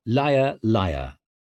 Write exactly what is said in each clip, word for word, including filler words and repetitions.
Liar, liar.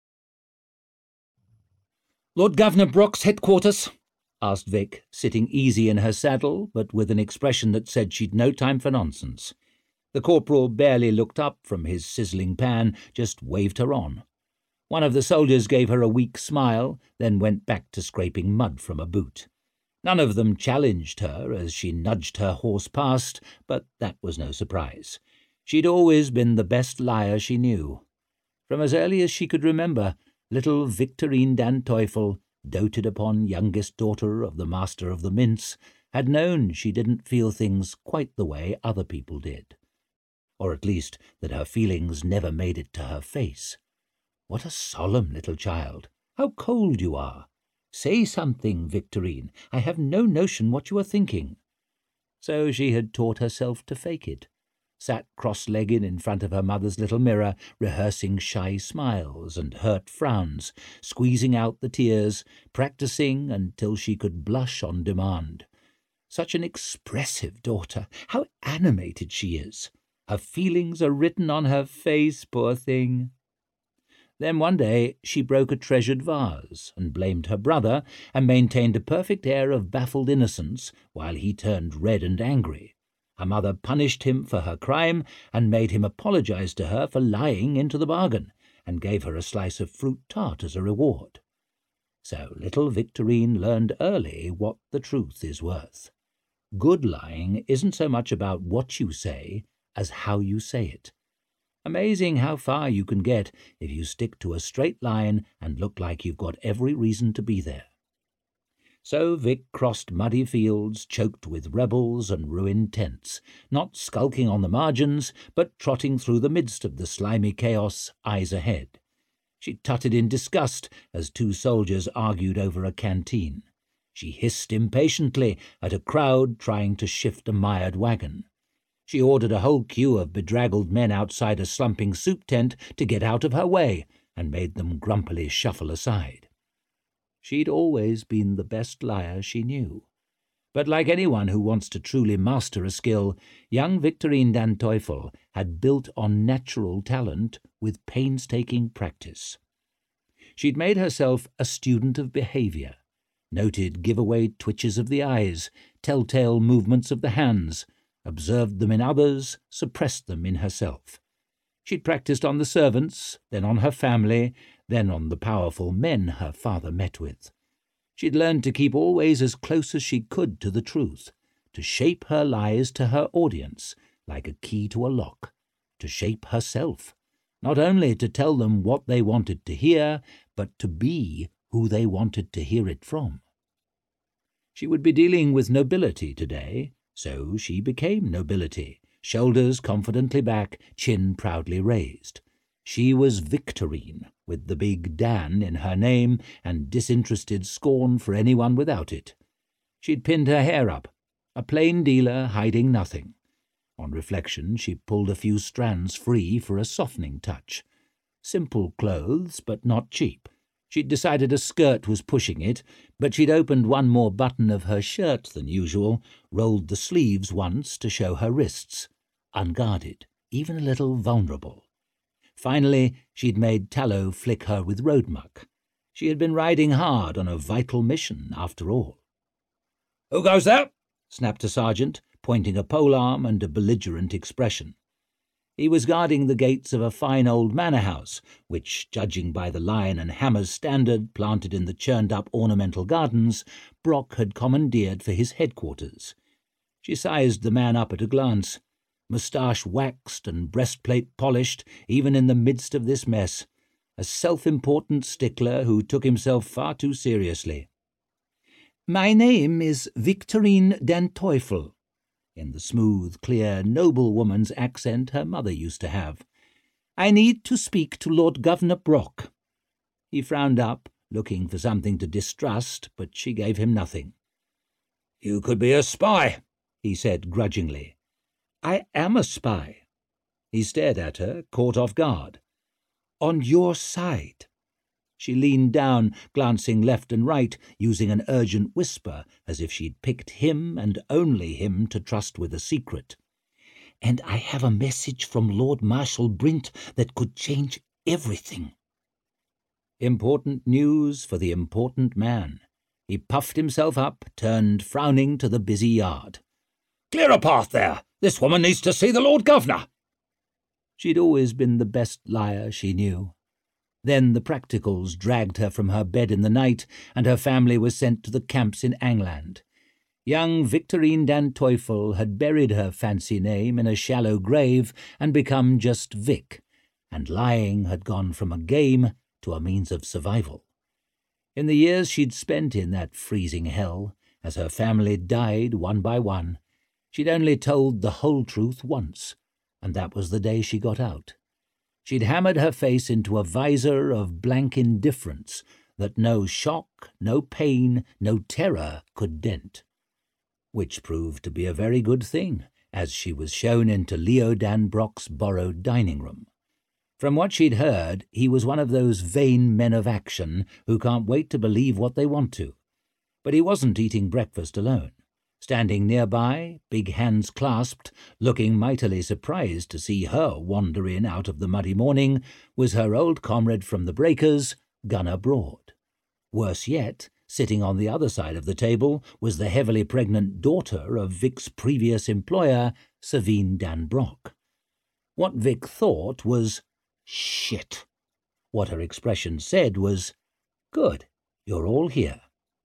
"Lord Governor Brock's headquarters?" asked Vic, sitting easy in her saddle, but with an expression that said she'd no time for nonsense. The corporal barely looked up from his sizzling pan, just waved her on. One of the soldiers gave her a weak smile, then went back to scraping mud from a boot. None of them challenged her as she nudged her horse past, but that was no surprise. She'd always been the best liar she knew. From as early as she could remember, little Victorine Dan Teufel, doted upon youngest daughter of the master of the mince, had known she didn't feel things quite the way other people did. Or at least that her feelings never made it to her face. What a solemn little child! How cold you are! Say something, Victorine. I have no notion what you are thinking. So she had taught herself to fake it, sat cross-legged in front of her mother's little mirror, rehearsing shy smiles and hurt frowns, squeezing out the tears, practicing until she could blush on demand. Such an expressive daughter! How animated she is! Her feelings are written on her face, poor thing. Then one day she broke a treasured vase and blamed her brother and maintained a perfect air of baffled innocence while he turned red and angry. Her mother punished him for her crime and made him apologize to her for lying into the bargain, and gave her a slice of fruit tart as a reward. So little Victorine learned early what the truth is worth. Good lying isn't so much about what you say as how you say it. Amazing how far you can get if you stick to a straight line and look like you've got every reason to be there. So Vic crossed muddy fields choked with rebels and ruined tents, not skulking on the margins, but trotting through the midst of the slimy chaos, eyes ahead. She tutted in disgust as two soldiers argued over a canteen. She hissed impatiently at a crowd trying to shift a mired wagon. She ordered a whole queue of bedraggled men outside a slumping soup tent to get out of her way, and made them grumpily shuffle aside. She'd always been the best liar she knew. But like anyone who wants to truly master a skill, young Victorine Dan Teufel had built on natural talent with painstaking practice. She'd made herself a student of behavior, noted giveaway twitches of the eyes, telltale movements of the hands, observed them in others, suppressed them in herself. She'd practiced on the servants, then on her family, then on the powerful men her father met with. She'd learned to keep always as close as she could to the truth, to shape her lies to her audience, like a key to a lock, to shape herself, not only to tell them what they wanted to hear, but to be who they wanted to hear it from. She would be dealing with nobility today, so she became nobility, shoulders confidently back, chin proudly raised. She was Victorine, with the big Dan in her name and disinterested scorn for anyone without it. She'd pinned her hair up, a plain dealer hiding nothing. On reflection, she pulled a few strands free for a softening touch. Simple clothes, but not cheap. She'd decided a skirt was pushing it, but she'd opened one more button of her shirt than usual, rolled the sleeves once to show her wrists. Unguarded, even a little vulnerable. Finally, she'd made tallow flick her with road muck. She had been riding hard on a vital mission, after all. "Who goes there?" snapped a sergeant, pointing a polearm and a belligerent expression. He was guarding the gates of a fine old manor house, which, judging by the lion and hammers standard planted in the churned-up ornamental gardens, Brock had commandeered for his headquarters. She sized the man up at a glance. Moustache waxed and breastplate polished, even in the midst of this mess. A self-important stickler who took himself far too seriously. "My name is Victorine Dan Teufel," in the smooth, clear, noble woman's accent her mother used to have. "I need to speak to Lord Governor Brock." He frowned up, looking for something to distrust, but she gave him nothing. "You could be a spy," he said grudgingly. "I am a spy." He stared at her, caught off guard. "On your side." She leaned down, glancing left and right, using an urgent whisper, as if she'd picked him and only him to trust with a secret. "And I have a message from Lord Marshal Brint that could change everything." Important news for the important man. He puffed himself up, turned frowning to the busy yard. "Clear a path there! This woman needs to see the Lord Governor!" She'd always been the best liar she knew. Then the practicals dragged her from her bed in the night, and her family was sent to the camps in England. Young Victorine Dan Teufel had buried her fancy name in a shallow grave and become just Vic, and lying had gone from a game to a means of survival. In the years she'd spent in that freezing hell, as her family died one by one, she'd only told the whole truth once, and that was the day she got out. She'd hammered her face into a visor of blank indifference that no shock, no pain, no terror could dent. Which proved to be a very good thing, as she was shown into Leo Dan Brock's borrowed dining room. From what she'd heard, he was one of those vain men of action who can't wait to believe what they want to. But he wasn't eating breakfast alone. Standing nearby, big hands clasped, looking mightily surprised to see her wander in out of the muddy morning, was her old comrade from the breakers, Gunner Broad. Worse yet, sitting on the other side of the table was the heavily pregnant daughter of Vic's previous employer, Savine Dan Brock. What Vic thought was, "Shit." What her expression said was, "Good, you're all here."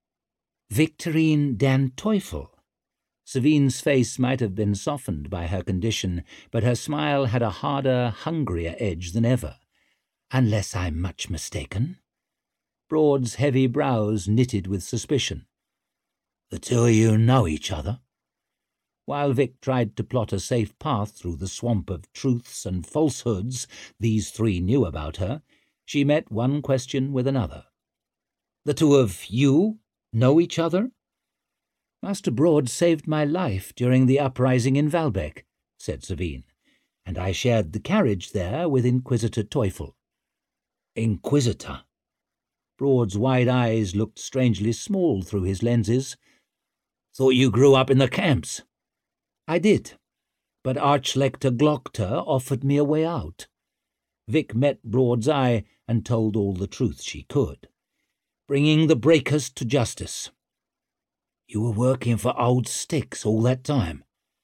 Victorine Dan Teufel. Savine's face might have been softened by her condition, but her smile had a harder, hungrier edge than ever. "Unless I'm much mistaken." Broad's heavy brows knitted with suspicion. "The two of you know each other?" While Vic tried to plot a safe path through the swamp of truths and falsehoods these three knew about her, she met one question with another. "The two of you know each other?" "Master Broad saved my life during the uprising in Valbec," said Savine, "and I shared the carriage there with Inquisitor Teufel." "Inquisitor?" Broad's wide eyes looked strangely small through his lenses. "Thought you grew up in the camps." "I did, but Archlector Glockter offered me a way out." Vic met Broad's eye and told all the truth she could. "Bringing the breakers to justice." "You were working for Old Sticks all that time?"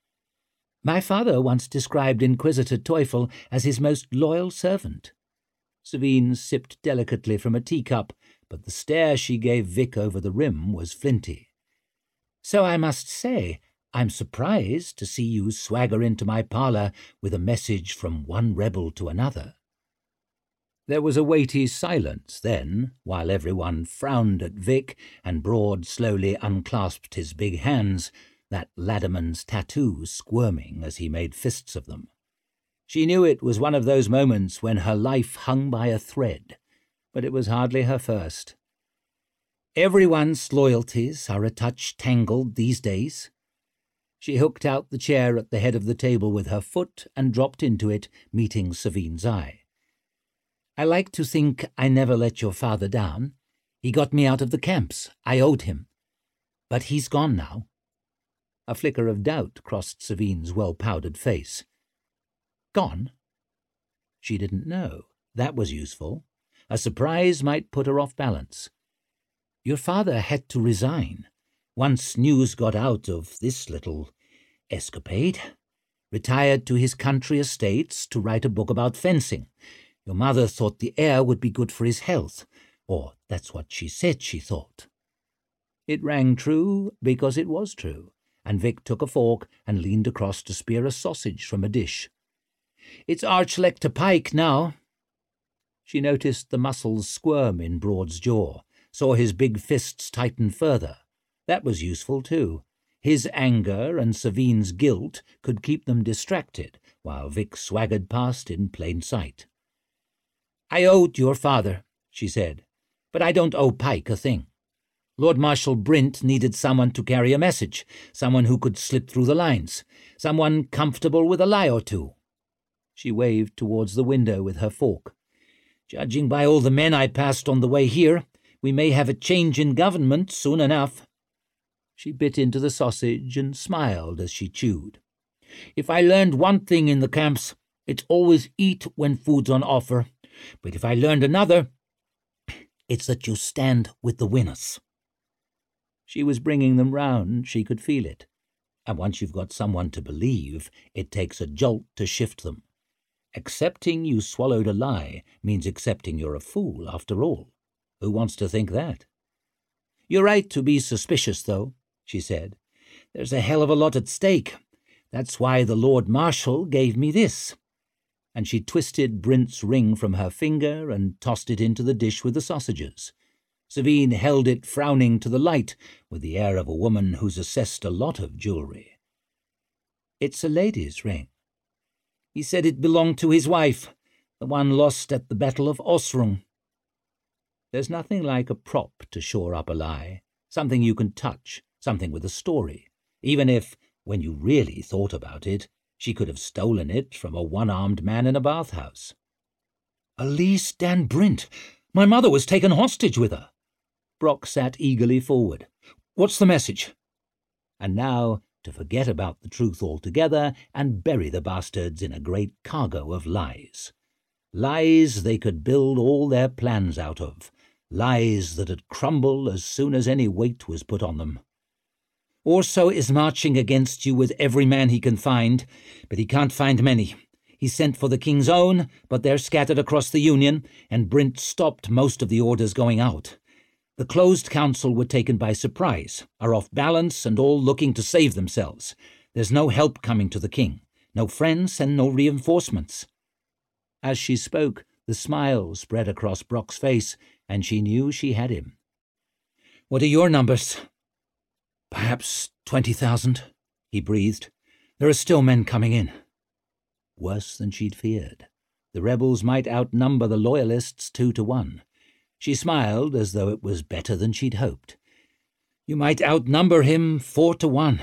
"My father once described Inquisitor Teufel as his most loyal servant." Savine sipped delicately from a teacup, but the stare she gave Vic over the rim was flinty. "So I must say, I'm surprised to see you swagger into my parlour with a message from one rebel to another." There was a weighty silence then, while everyone frowned at Vic and Broad slowly unclasped his big hands, that ladderman's tattoo squirming as he made fists of them. She knew it was one of those moments when her life hung by a thread, but it was hardly her first. "Everyone's loyalties are a touch tangled these days." She hooked out the chair at the head of the table with her foot and dropped into it, meeting Savine's eye. "I like to think I never let your father down. He got me out of the camps. I owed him. But he's gone now." A flicker of doubt crossed Savine's well-powdered face. "Gone?" She didn't know. That was useful. A surprise might put her off balance. "Your father had to resign. Once news got out of this little escapade. Retired to his country estates to write a book about fencing. Your mother thought the air would be good for his health, or that's what she said she thought." It rang true because it was true, and Vic took a fork and leaned across to spear a sausage from a dish. "It's Archlector Pike now." She noticed the muscles squirm in Broad's jaw, saw his big fists tighten further. That was useful too. His anger and Savine's guilt could keep them distracted, while Vic swaggered past in plain sight. "I owed your father," she said, "but I don't owe Pike a thing. Lord Marshal Brint needed someone to carry a message, someone who could slip through the lines, someone comfortable with a lie or two." She waved towards the window with her fork. "Judging by all the men I passed on the way here, we may have a change in government soon enough." She bit into the sausage and smiled as she chewed. "If I learned one thing in the camps, it's always eat when food's on offer. But if I learned another, it's that you stand with the winners. She was bringing them round, she could feel it. And once you've got someone to believe, it takes a jolt to shift them. Accepting you swallowed a lie means accepting you're a fool, after all. Who wants to think that? You're right to be suspicious, though, she said. There's a hell of a lot at stake. That's why the Lord Marshal gave me this. And she twisted Brint's ring from her finger and tossed it into the dish with the sausages. Savine held it frowning to the light, with the air of a woman who's assessed a lot of jewellery. It's a lady's ring. He said it belonged to his wife, the one lost at the Battle of Osrung. There's nothing like a prop to shore up a lie, something you can touch, something with a story, even if, when you really thought about it, she could have stolen it from a one-armed man in a bathhouse. Elise Dan Brint! My mother was taken hostage with her! Brock sat eagerly forward. What's the message? And now to forget about the truth altogether and bury the bastards in a great cargo of lies. Lies they could build all their plans out of. Lies that'd crumble as soon as any weight was put on them. Orso is marching against you with every man he can find, but he can't find many. He sent for the King's Own, but they're scattered across the Union, and Brint stopped most of the orders going out. The closed council were taken by surprise, are off balance and all looking to save themselves. There's no help coming to the king, no friends and no reinforcements. As she spoke, the smile spread across Brock's face, and she knew she had him. What are your numbers? Perhaps twenty thousand, he breathed. There are still men coming in. Worse than she'd feared. The rebels might outnumber the loyalists two to one. She smiled as though it was better than she'd hoped. You might outnumber him four to one.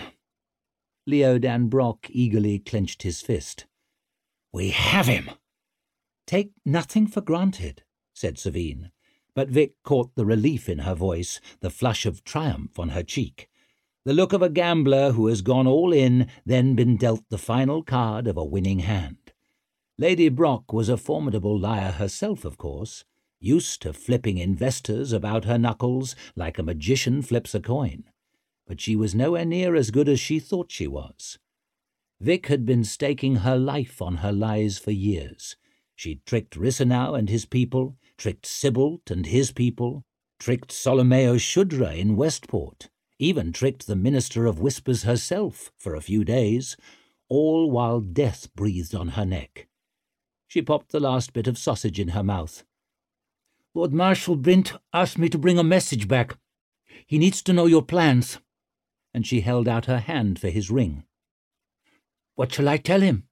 Leodan Brock eagerly clenched his fist. We have him! Take nothing for granted, said Savine, but Vic caught the relief in her voice, the flush of triumph on her cheek. The look of a gambler who has gone all in, then been dealt the final card of a winning hand. Lady Brock was a formidable liar herself, of course, used to flipping investors about her knuckles like a magician flips a coin. But she was nowhere near as good as she thought she was. Vic had been staking her life on her lies for years. She'd tricked Rissenau and his people, tricked Sibbald and his people, tricked Solomeo Shudra in Westport, even tricked the Minister of Whispers herself for a few days, all while death breathed on her neck. She popped the last bit of sausage in her mouth. Lord Marshal Brint asked me to bring a message back. He needs to know your plans. And she held out her hand for his ring. What shall I tell him?